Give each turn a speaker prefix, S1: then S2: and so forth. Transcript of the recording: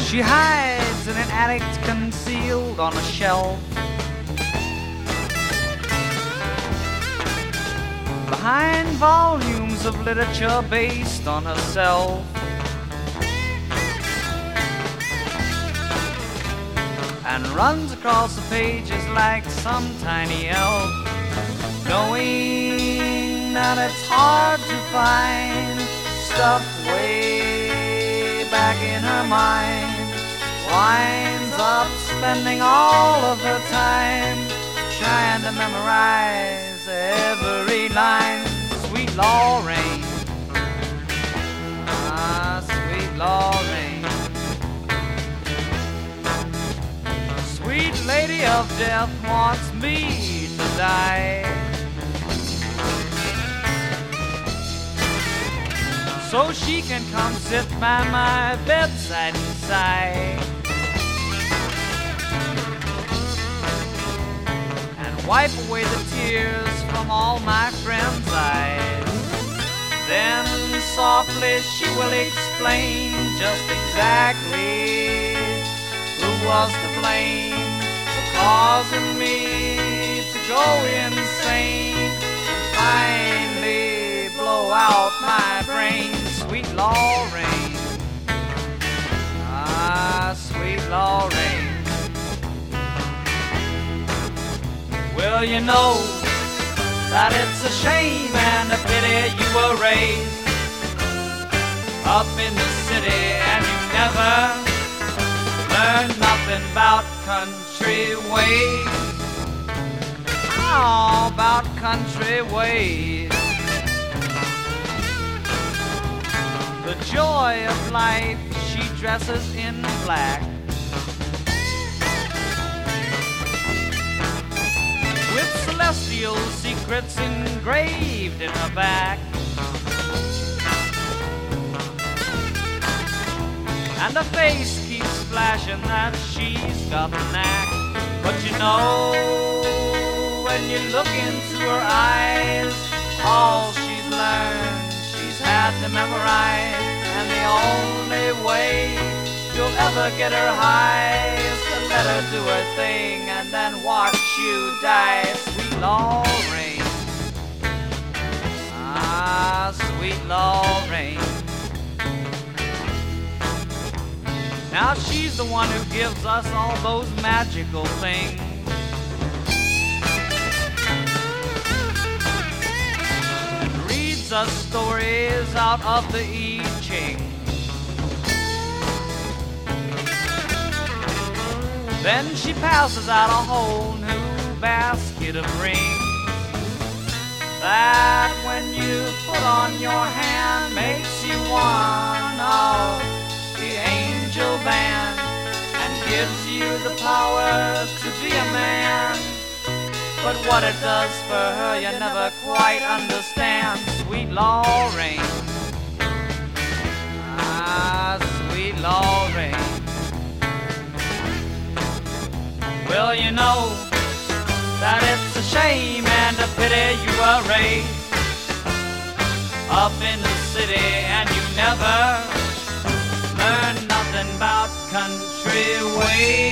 S1: She hides in an attic concealed on a shelf. Behind volumes of literature based on herself. And runs across the pages like some tiny elf, knowing that it's hard to find stuff way back in her mind. Winds up spending all of her time trying to memorize every line. Sweet Lorraine, ah, sweet Lorraine, sweet lady of death wants me to die. So she can come sit by my bedside and sigh, and wipe away the tears from all my friends' eyes. Then softly she will explain just exactly who was to blame for causing me to go insane and finally blow out my brain. Sweet Lorraine, ah, sweet Lorraine. Well, you know that it's a shame and a pity you were raised up in the city and you never learned nothing about country ways. Oh, about country ways. The joy of life, she dresses in black, with celestial secrets engraved in her back. And her face keeps flashing that she's got the knack. But you know, when you look into her eyes, all she's learned, she's had to memorize. And the only way you'll ever get her high is to let her do her thing and then watch you die. Sweet Lorraine, ah, sweet Lorraine. Now she's the one who gives us all those magical things, and reads us stories out of the I Ching. Then she passes out a whole new basket of rings that when you put on your hand makes you one of the angel band and gives you the power to be a man. But what it does for her you never quite understand. Sweet Lorraine, ah, sweet Lorraine. Well, you know that it's a shame and a pity you were raised up in the city and you never learned nothing about country ways.